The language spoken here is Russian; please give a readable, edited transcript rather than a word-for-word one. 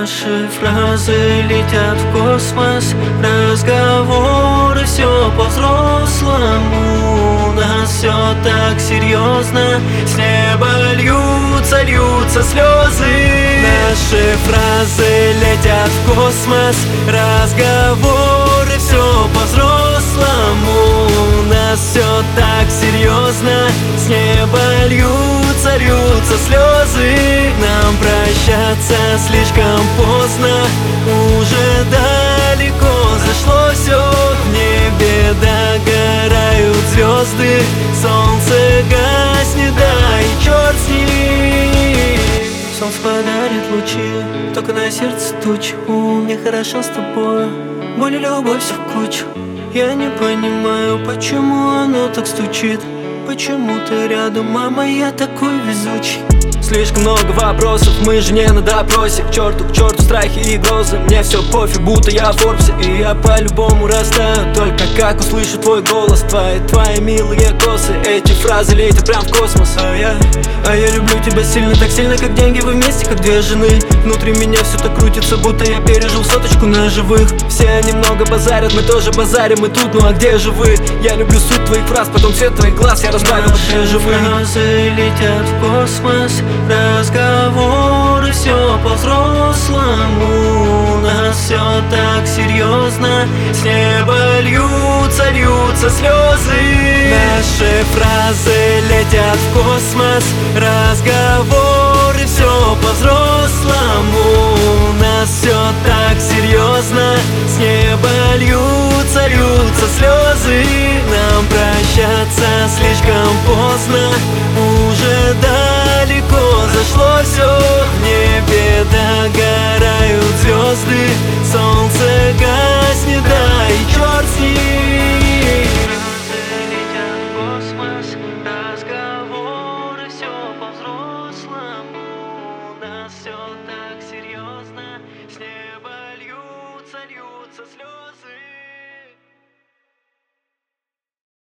Наши фразы летят в космос, разговоры все по-взрослому. У нас все так серьезно, с неба льются слезы. Наши фразы летят в космос, разговоры все по-взрослому. У нас все так серьезно, с неба льются слезы. Нам прощаться слишком поздно, уже далеко зашло все. В небе догорают звезды, солнце гаснет, да и черт с ним. Солнце подарит лучи, только на сердце тучи. Мне хорошо с тобой, боль и любовь все в кучу. Я не понимаю, почему оно так стучит. Почему ты рядом, мама, я такой везучий. Слишком много вопросов, мы же не на допросе. К черту страхи и грозы. Мне все пофиг, будто я в Форбсе. И я по-любому растаю, только как услышу твой голос. Твои милые косы, эти фразы летят прям в космос. А я люблю тебя сильно, так сильно, как деньги. Вы вместе, как две жены. Внутри меня все так крутится, будто я пережил соточку на живых. Все немного базарят, мы тоже базарим и тут, ну а где же вы? Я люблю суть твоих фраз, потом цвет твоих глаз я разбавил где же вы. Фразы летят в космос, разговоры все по-взрослому. У нас все так серьезно, с неба льются слезы. Наши фразы летят в космос, разговоры все по-взрослому. У нас все так серьезно, с неба льются слезы. Нам прощаться слишком поздно, уже далеко зашло все. В небе догорают звезды, солнце гаснет, да и черт с ним. Фразы летят в космос, разговоры все по-взрослому. У нас все так серьезно, с неба льются слезы.